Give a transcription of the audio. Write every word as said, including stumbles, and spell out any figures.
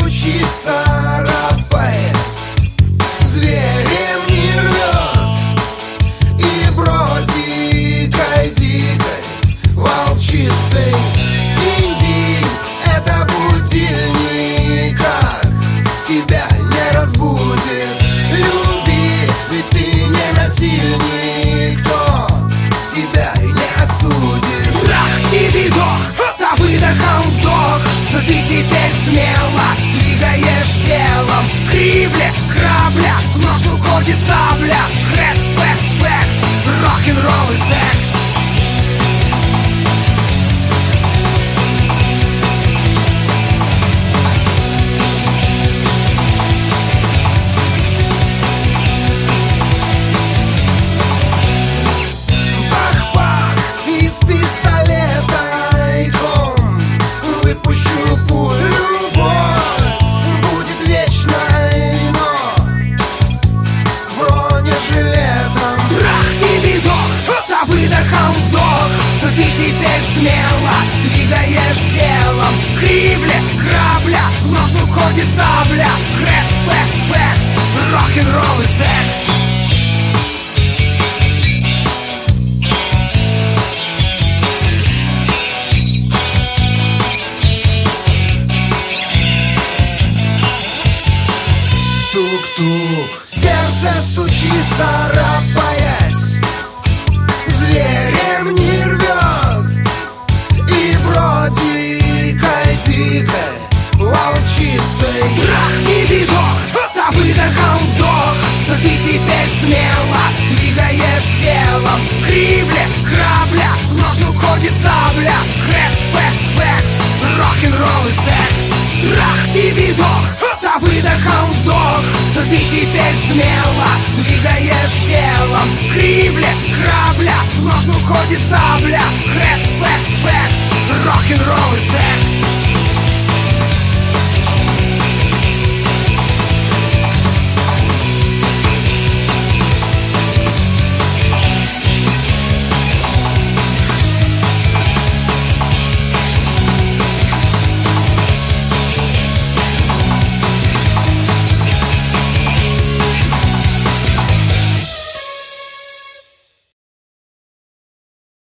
стучится, рапаясь, зверем не рвет. И бродикой дикой волчицей динь-динь, это будильник, как тебя не разбудит. Люби, ведь ты не насильник, кто тебя и не осудит. Трах тебе дох, за выдохом вдох, но ты теперь смело двигаешь телом. Кривля, крабля, в ножну уходит сабля. Хрекс, пекс, флекс, рок-н-ролл и секс. Выпущу пулю, любовь будет вечной, но с бронежилетом. Трах тебе дох, за выдохом вдох, но ты теперь смело двигаешь телом. Кривля, крабля, в ножну уходит сабля. Хрекс, пекс, флекс, рок-н-ролл и секс. Тук-тук, сердце стучится, рапаясь, зверем не рвет. И бродикой дикой волчицей. Трах тебе дох, за выдохом вдох, но ты теперь смело двигаешь телом. Кривля, крабля, в ножну уходит сабля. Хрекс, пекс, флекс, рок-н-ролл и секс. Трах тебе дох, за выдохом вдох, но ты теперь смело двигаешь телом. Кривля, крабля, в ножну уходит сабля. Хрекс, пекс, флекс, рок-н-ролл и секс.